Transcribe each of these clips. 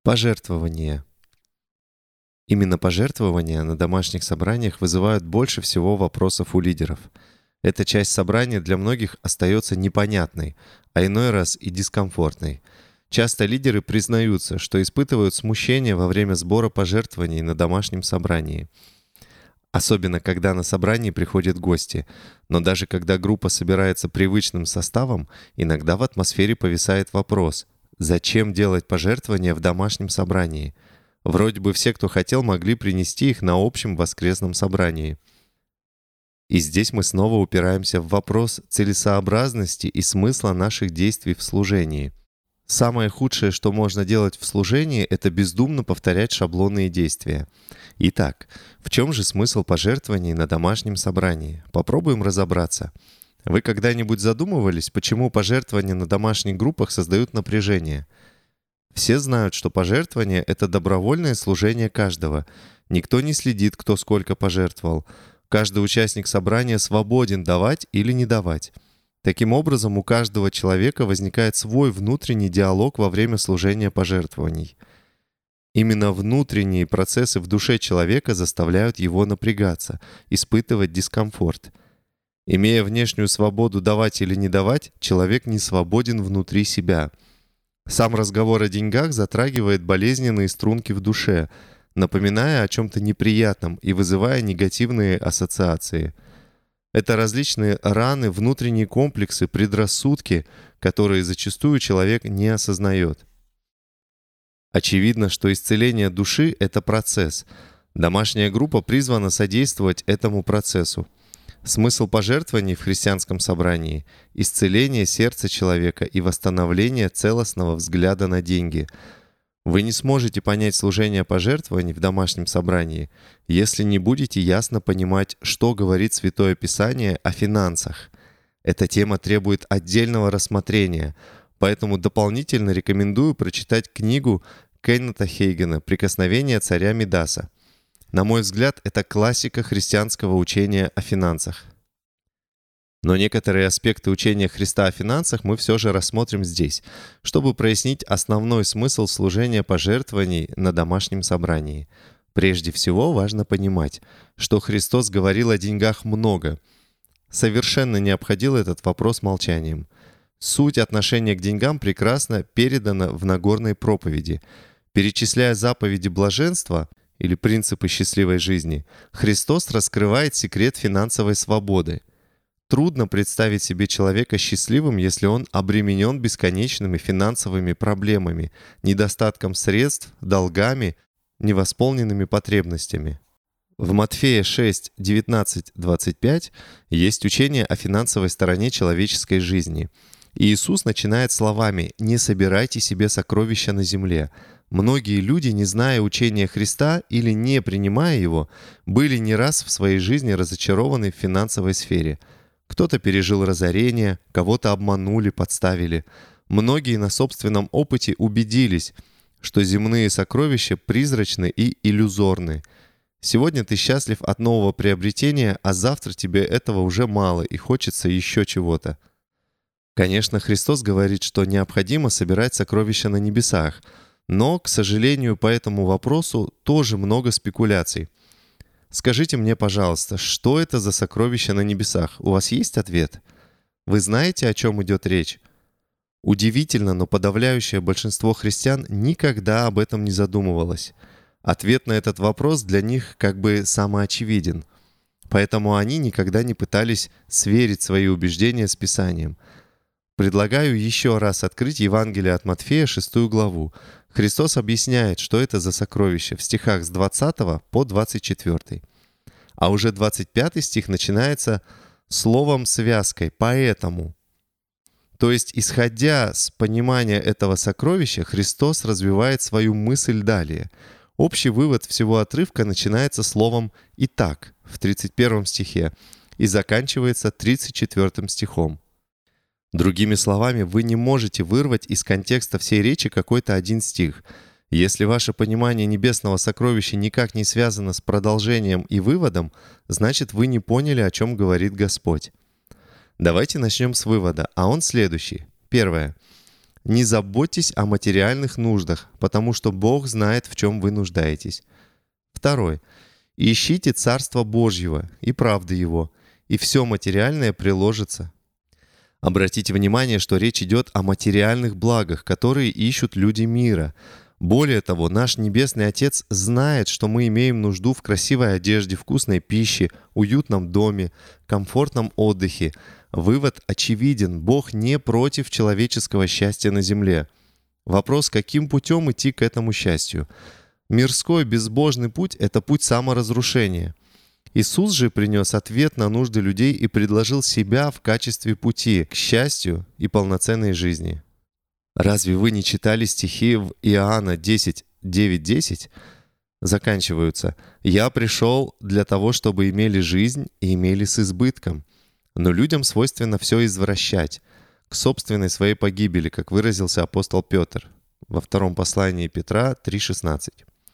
Пожертвования. Именно пожертвования на домашних собраниях вызывают больше всего вопросов у лидеров. Эта часть собрания для многих остается непонятной, а иной раз и дискомфортной. Часто лидеры признаются, что испытывают смущение во время сбора пожертвований на домашнем собрании. Особенно, когда на собрании приходят гости. Но даже когда группа собирается привычным составом, иногда в атмосфере повисает вопрос: зачем делать пожертвования в домашнем собрании? Вроде бы все, кто хотел, могли принести их на общем воскресном собрании. И здесь мы снова упираемся в вопрос целесообразности и смысла наших действий в служении. Самое худшее, что можно делать в служении, это бездумно повторять шаблонные действия. Итак, в чем же смысл пожертвований на домашнем собрании? Попробуем разобраться. Вы когда-нибудь задумывались, почему пожертвования на домашних группах создают напряжение? Все знают, что пожертвование — это добровольное служение каждого. Никто не следит, кто сколько пожертвовал. Каждый участник собрания свободен давать или не давать. Таким образом, у каждого человека возникает свой внутренний диалог во время служения пожертвований. Именно внутренние процессы в душе человека заставляют его напрягаться, испытывать дискомфорт. Имея внешнюю свободу давать или не давать, человек не свободен внутри себя. Сам разговор о деньгах затрагивает болезненные струнки в душе, напоминая о чем-то неприятном и вызывая негативные ассоциации. Это различные раны, внутренние комплексы, предрассудки, которые зачастую человек не осознает. Очевидно, что исцеление души — это процесс. Домашняя группа призвана содействовать этому процессу. Смысл пожертвований в христианском собрании — исцеление сердца человека и восстановление целостного взгляда на деньги. Вы не сможете понять служение пожертвований в домашнем собрании, если не будете ясно понимать, что говорит Святое Писание о финансах. Эта тема требует отдельного рассмотрения, поэтому дополнительно рекомендую прочитать книгу Кеннета Хейгена «Прикосновение царя Мидаса». На мой взгляд, это классика христианского учения о финансах. Но некоторые аспекты учения Христа о финансах мы все же рассмотрим здесь, чтобы прояснить основной смысл служения пожертвований на домашнем собрании. Прежде всего, важно понимать, что Христос говорил о деньгах много. Совершенно не обходил этот вопрос молчанием. Суть отношения к деньгам прекрасно передана в Нагорной проповеди. Перечисляя заповеди блаженства или принципы счастливой жизни, Христос раскрывает секрет финансовой свободы. Трудно представить себе человека счастливым, если он обременен бесконечными финансовыми проблемами, недостатком средств, долгами, невосполненными потребностями. В Матфея 6, 19, 25 есть учение о финансовой стороне человеческой жизни. И Иисус начинает словами «Не собирайте себе сокровища на земле». Многие люди, не зная учения Христа или не принимая его, были не раз в своей жизни разочарованы в финансовой сфере. Кто-то пережил разорение, кого-то обманули, подставили. Многие на собственном опыте убедились, что земные сокровища призрачны и иллюзорны. Сегодня ты счастлив от нового приобретения, а завтра тебе этого уже мало и хочется еще чего-то. Конечно, Христос говорит, что необходимо собирать сокровища на небесах, но, к сожалению, по этому вопросу тоже много спекуляций. Скажите мне, пожалуйста, что это за сокровища на небесах? У вас есть ответ? Вы знаете, о чем идет речь? Удивительно, но подавляющее большинство христиан никогда об этом не задумывалось. Ответ на этот вопрос для них как бы самоочевиден. Поэтому они никогда не пытались сверить свои убеждения с Писанием. Предлагаю еще раз открыть Евангелие от Матфея, 6 главу. Христос объясняет, что это за сокровища в стихах с 20 по 24. А уже 25 стих начинается словом-связкой «поэтому». То есть, исходя с понимания этого сокровища, Христос развивает свою мысль далее. Общий вывод всего отрывка начинается словом «итак» в 31 стихе и заканчивается 34 стихом. Другими словами, вы не можете вырвать из контекста всей речи какой-то один стих. Если ваше понимание небесного сокровища никак не связано с продолжением и выводом, значит, вы не поняли, о чем говорит Господь. Давайте начнем с вывода, а он следующий. Первое. Не заботьтесь о материальных нуждах, потому что Бог знает, в чем вы нуждаетесь. 2. Ищите Царство Божьего и правды Его, и все материальное приложится. Обратите внимание, что речь идет о материальных благах, которые ищут люди мира. Более того, наш Небесный Отец знает, что мы имеем нужду в красивой одежде, вкусной пище, уютном доме, комфортном отдыхе. Вывод очевиден: Бог не против человеческого счастья на земле. Вопрос, каким путем идти к этому счастью? Мирской безбожный путь — это путь саморазрушения. Иисус же принес ответ на нужды людей и предложил себя в качестве пути к счастью и полноценной жизни. Разве вы не читали стихи в Иоанна 10, 9-10? Заканчиваются: «Я пришел для того, чтобы имели жизнь и имели с избытком». Но людям свойственно все извращать к собственной своей погибели, как выразился апостол Петр во втором послании Петра 3,16.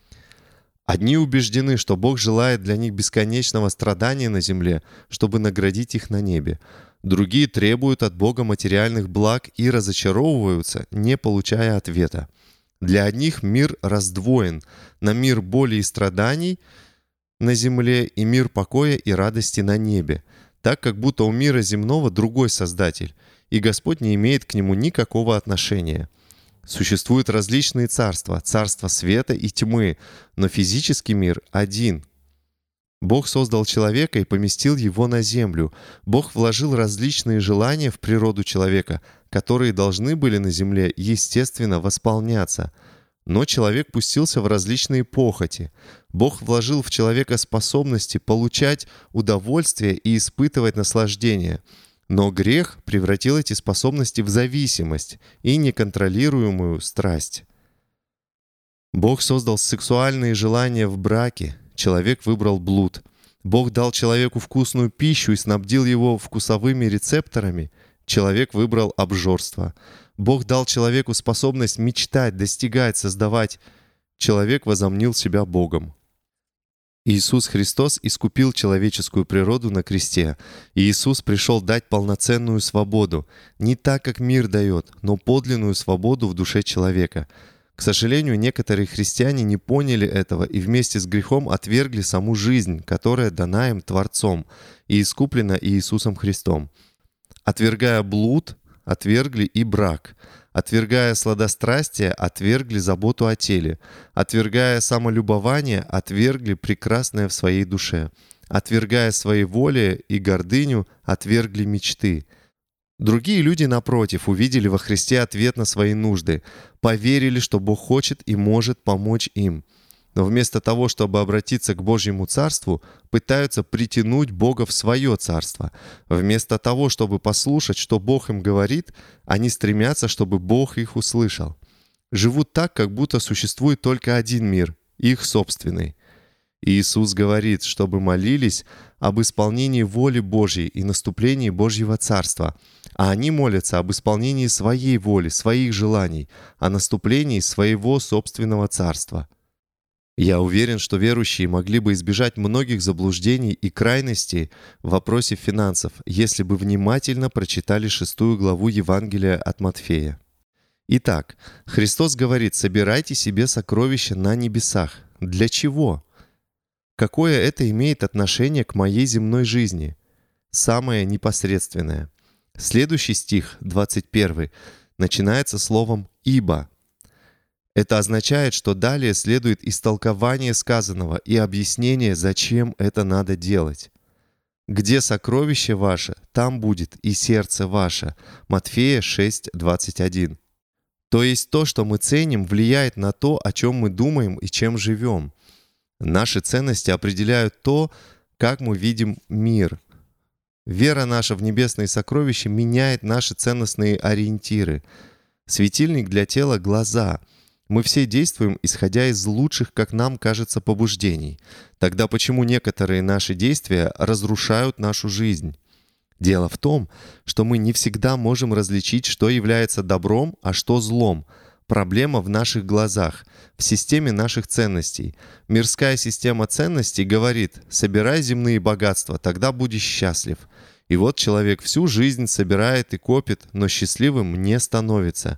Одни убеждены, что Бог желает для них бесконечного страдания на земле, чтобы наградить их на небе. Другие требуют от Бога материальных благ и разочаровываются, не получая ответа. Для одних мир раздвоен на мир боли и страданий на земле и мир покоя и радости на небе, так как будто у мира земного другой Создатель, и Господь не имеет к нему никакого отношения. Существуют различные царства, царства света и тьмы, но физический мир один. Бог создал человека и поместил его на землю. Бог вложил различные желания в природу человека, которые должны были на земле, естественно, восполняться. Но человек пустился в различные похоти. Бог вложил в человека способности получать удовольствие и испытывать наслаждение. Но грех превратил эти способности в зависимость и неконтролируемую страсть. Бог создал сексуальные желания в браке. Человек выбрал блуд. Бог дал человеку вкусную пищу и снабдил его вкусовыми рецепторами. Человек выбрал обжорство. Бог дал человеку способность мечтать, достигать, создавать. Человек возомнил себя Богом. Иисус Христос искупил человеческую природу на кресте. И Иисус пришел дать полноценную свободу. Не так, как мир дает, но подлинную свободу в душе человека. К сожалению, некоторые христиане не поняли этого и вместе с грехом отвергли саму жизнь, которая дана им Творцом и искуплена Иисусом Христом. Отвергая блуд, отвергли и брак. Отвергая сладострастие, отвергли заботу о теле. Отвергая самолюбование, отвергли прекрасное в своей душе. Отвергая своеволие и гордыню, отвергли мечты. Другие люди, напротив, увидели во Христе ответ на свои нужды, поверили, что Бог хочет и может помочь им. Но вместо того, чтобы обратиться к Божьему Царству, пытаются притянуть Бога в свое Царство. Вместо того, чтобы послушать, что Бог им говорит, они стремятся, чтобы Бог их услышал. Живут так, как будто существует только один мир, их собственный. И Иисус говорит, чтобы молились об исполнении воли Божьей и наступлении Божьего Царства, а они молятся об исполнении своей воли, своих желаний, о наступлении своего собственного Царства. Я уверен, что верующие могли бы избежать многих заблуждений и крайностей в вопросе финансов, если бы внимательно прочитали 6 главу Евангелия от Матфея. Итак, Христос говорит: «Собирайте себе сокровища на небесах». Для чего? Какое это имеет отношение к моей земной жизни? Самое непосредственное. Следующий стих, 21, начинается словом «ибо». Это означает, что далее следует истолкование сказанного и объяснение, зачем это надо делать. «Где сокровище ваше, там будет и сердце ваше». Матфея 6:21. То есть то, что мы ценим, влияет на то, о чем мы думаем и чем живем. Наши ценности определяют то, как мы видим мир. Вера наша в небесные сокровища меняет наши ценностные ориентиры. Светильник для тела — глаза. Мы все действуем, исходя из лучших, как нам кажется, побуждений. Тогда почему некоторые наши действия разрушают нашу жизнь? Дело в том, что мы не всегда можем различить, что является добром, а что злом. Проблема в наших глазах, в системе наших ценностей. Мирская система ценностей говорит: «Собирай земные богатства, тогда будешь счастлив». И вот человек всю жизнь собирает и копит, но счастливым не становится.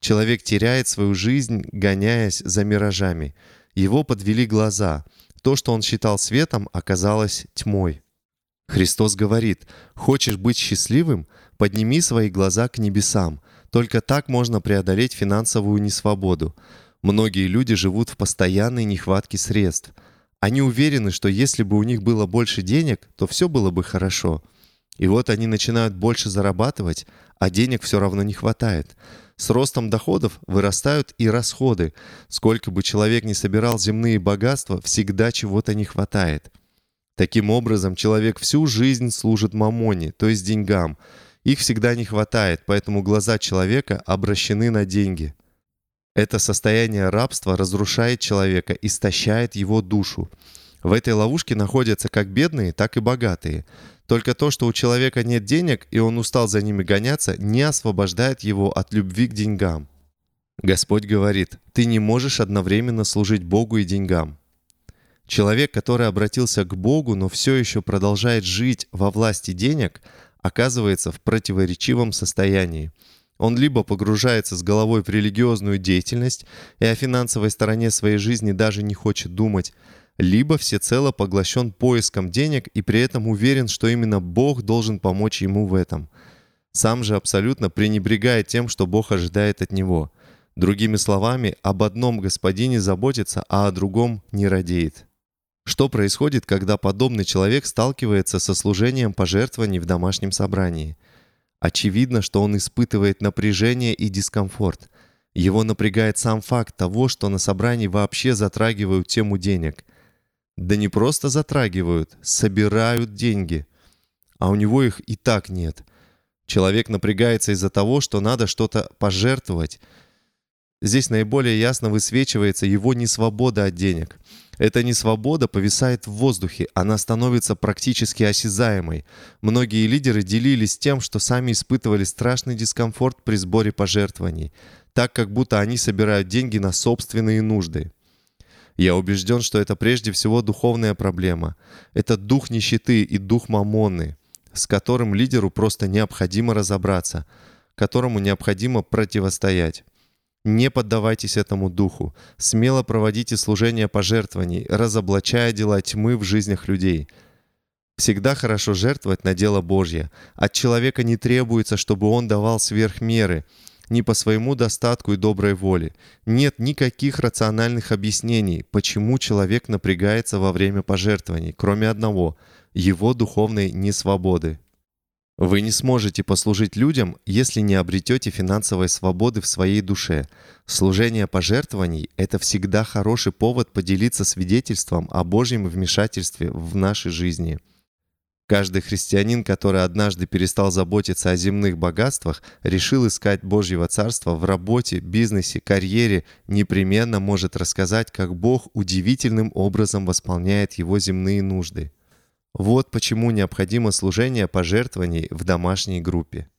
Человек теряет свою жизнь, гоняясь за миражами. Его подвели глаза. То, что он считал светом, оказалось тьмой. Христос говорит: «Хочешь быть счастливым? Подними свои глаза к небесам». Только так можно преодолеть финансовую несвободу. Многие люди живут в постоянной нехватке средств. Они уверены, что если бы у них было больше денег, то все было бы хорошо. И вот они начинают больше зарабатывать, а денег все равно не хватает. С ростом доходов вырастают и расходы. Сколько бы человек ни собирал земные богатства, всегда чего-то не хватает. Таким образом, человек всю жизнь служит мамоне, то есть деньгам. Их всегда не хватает, поэтому глаза человека обращены на деньги. Это состояние рабства разрушает человека, истощает его душу. В этой ловушке находятся как бедные, так и богатые. Только то, что у человека нет денег, и он устал за ними гоняться, не освобождает его от любви к деньгам. Господь говорит: «Ты не можешь одновременно служить Богу и деньгам». Человек, который обратился к Богу, но все еще продолжает жить во власти денег, оказывается в противоречивом состоянии. Он либо погружается с головой в религиозную деятельность и о финансовой стороне своей жизни даже не хочет думать, либо всецело поглощен поиском денег и при этом уверен, что именно Бог должен помочь ему в этом. Сам же абсолютно пренебрегает тем, что Бог ожидает от него. Другими словами, об одном господине заботится, а о другом не радеет. Что происходит, когда подобный человек сталкивается со служением пожертвований в домашнем собрании? Очевидно, что он испытывает напряжение и дискомфорт. Его напрягает сам факт того, что на собрании вообще затрагивают тему денег. Да не просто затрагивают, собирают деньги. А у него их и так нет. Человек напрягается из-за того, что надо что-то пожертвовать. Здесь наиболее ясно высвечивается его несвобода от денег. Эта несвобода повисает в воздухе, она становится практически осязаемой. Многие лидеры делились тем, что сами испытывали страшный дискомфорт при сборе пожертвований, так как будто они собирают деньги на собственные нужды. Я убежден, что это прежде всего духовная проблема. Это дух нищеты и дух мамонны, с которым лидеру просто необходимо разобраться, которому необходимо противостоять. Не поддавайтесь этому духу. Смело проводите служение пожертвований, разоблачая дела тьмы в жизнях людей. Всегда хорошо жертвовать на дело Божье. От человека не требуется, чтобы он давал сверх меры, не по своему достатку и доброй воле. Нет никаких рациональных объяснений, почему человек напрягается во время пожертвований, кроме одного – его духовной несвободы. Вы не сможете послужить людям, если не обретете финансовой свободы в своей душе. Служение пожертвований – это всегда хороший повод поделиться свидетельством о Божьем вмешательстве в нашей жизни. Каждый христианин, который однажды перестал заботиться о земных богатствах, решил искать Божьего Царства в работе, бизнесе, карьере, непременно может рассказать, как Бог удивительным образом восполняет его земные нужды. Вот почему необходимо служение пожертвований в домашней группе.